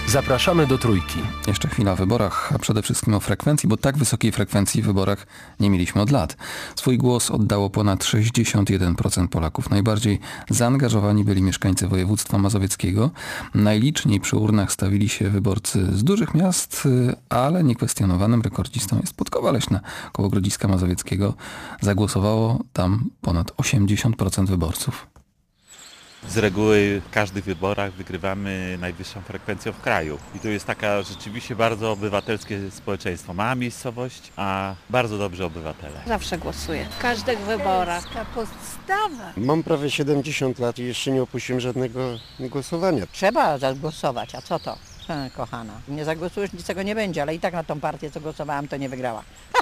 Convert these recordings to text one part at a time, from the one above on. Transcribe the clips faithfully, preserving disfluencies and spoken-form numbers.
Zapraszamy do Trójki. Jeszcze chwila o wyborach, a przede wszystkim o frekwencji, bo tak wysokiej frekwencji w wyborach nie mieliśmy od lat. Swój głos oddało ponad sześćdziesiąt jeden procent Polaków. Najbardziej zaangażowani byli mieszkańcy województwa mazowieckiego. Najliczniej przy urnach stawili się wyborcy z dużych miast, ale niekwestionowanym rekordzistą jest Podkowa Leśna koło Grodziska Mazowieckiego. Zagłosowało tam ponad osiemdziesiąt procent wyborców. Z reguły w każdych wyborach wygrywamy najwyższą frekwencją w kraju. I to jest taka rzeczywiście bardzo obywatelskie społeczeństwo. Mała miejscowość, a bardzo dobrzy obywatele. Zawsze głosuję. W każdych wyborach. To podstawa. Mam prawie siedemdziesiąt lat i jeszcze nie opuściłem żadnego głosowania. Trzeba zagłosować, a co to, e, kochana? Nie zagłosujesz, niczego nie będzie, ale i tak na tą partię, co głosowałam, to nie wygrała.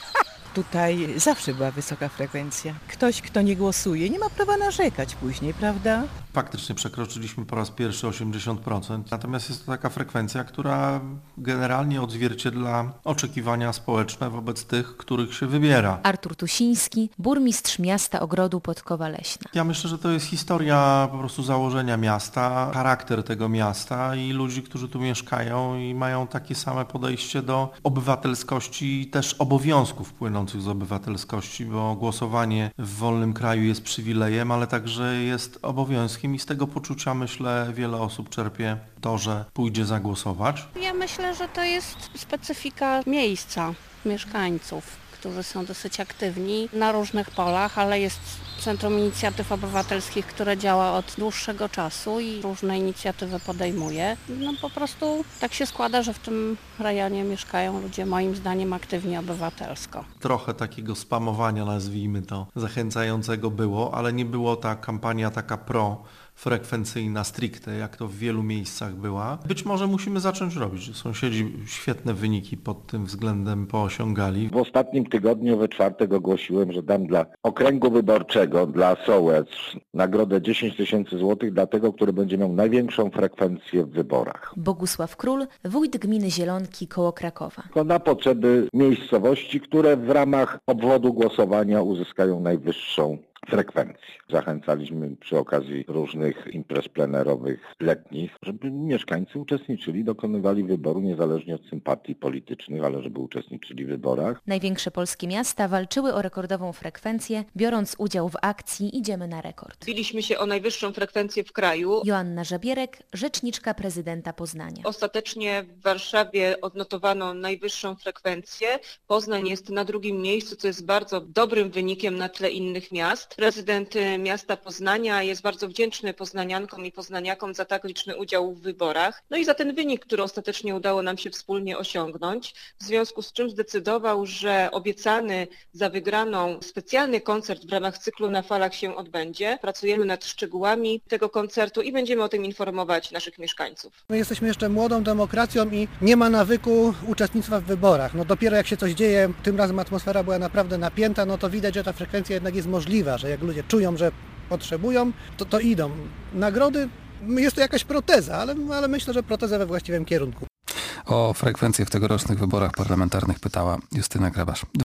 Tutaj zawsze była wysoka frekwencja. Ktoś, kto nie głosuje, nie ma prawa narzekać później, prawda? Faktycznie przekroczyliśmy po raz pierwszy osiemdziesiąt procent, natomiast jest to taka frekwencja, która generalnie odzwierciedla oczekiwania społeczne wobec tych, których się wybiera. Artur Tusiński, burmistrz miasta Ogrodu Podkowa Leśna. Ja myślę, że to jest historia po prostu założenia miasta, charakter tego miasta i ludzi, którzy tu mieszkają i mają takie same podejście do obywatelskości i też obowiązków płynących z obywatelskości, bo głosowanie w wolnym kraju jest przywilejem, ale także jest obowiązkiem i z tego poczucia, myślę, wiele osób czerpie to, że pójdzie zagłosować. Ja myślę, że to jest specyfika miejsca, mieszkańców, którzy są dosyć aktywni na różnych polach, ale jest Centrum Inicjatyw Obywatelskich, które działa od dłuższego czasu i różne inicjatywy podejmuje. No po prostu tak się składa, że w tym rejonie mieszkają ludzie moim zdaniem aktywni obywatelsko. Trochę takiego spamowania, nazwijmy to, zachęcającego było, ale nie było ta kampania taka pro frekwencyjna stricte, jak to w wielu miejscach była. Być może musimy zacząć robić. Sąsiedzi świetne wyniki pod tym względem poosiągali. W ostatnim tygodniu we czwartek ogłosiłem, że dam dla okręgu wyborczego, dla Sołec, nagrodę dziesięć tysięcy złotych dla tego, który będzie miał największą frekwencję w wyborach. Bogusław Król, wójt gminy Zielonki koło Krakowa. To na potrzeby miejscowości, które w ramach obwodu głosowania uzyskają najwyższą frekwencję. Zachęcaliśmy przy okazji różnych imprez plenerowych letnich, żeby mieszkańcy uczestniczyli, dokonywali wyboru niezależnie od sympatii politycznych, ale żeby uczestniczyli w wyborach. Największe polskie miasta walczyły o rekordową frekwencję, biorąc udział w akcji Idziemy na rekord. Biliśmy się o najwyższą frekwencję w kraju. Joanna Żabierek, rzeczniczka prezydenta Poznania. Ostatecznie w Warszawie odnotowano najwyższą frekwencję. Poznań jest na drugim miejscu, co jest bardzo dobrym wynikiem na tle innych miast. Prezydent miasta Poznania jest bardzo wdzięczny poznaniankom i poznaniakom za tak liczny udział w wyborach. No i za ten wynik, który ostatecznie udało nam się wspólnie osiągnąć. W związku z czym zdecydował, że obiecany za wygraną specjalny koncert w ramach cyklu Na Falach się odbędzie. Pracujemy nad szczegółami tego koncertu i będziemy o tym informować naszych mieszkańców. My jesteśmy jeszcze młodą demokracją i nie ma nawyku uczestnictwa w wyborach. No dopiero jak się coś dzieje, tym razem atmosfera była naprawdę napięta, no to widać, że ta frekwencja jednak jest możliwa, że jak ludzie czują, że potrzebują, to, to idą. Nagrody, jest to jakaś proteza, ale, ale myślę, że proteza we właściwym kierunku. O frekwencję w tegorocznych wyborach parlamentarnych pytała Justyna Grabasz.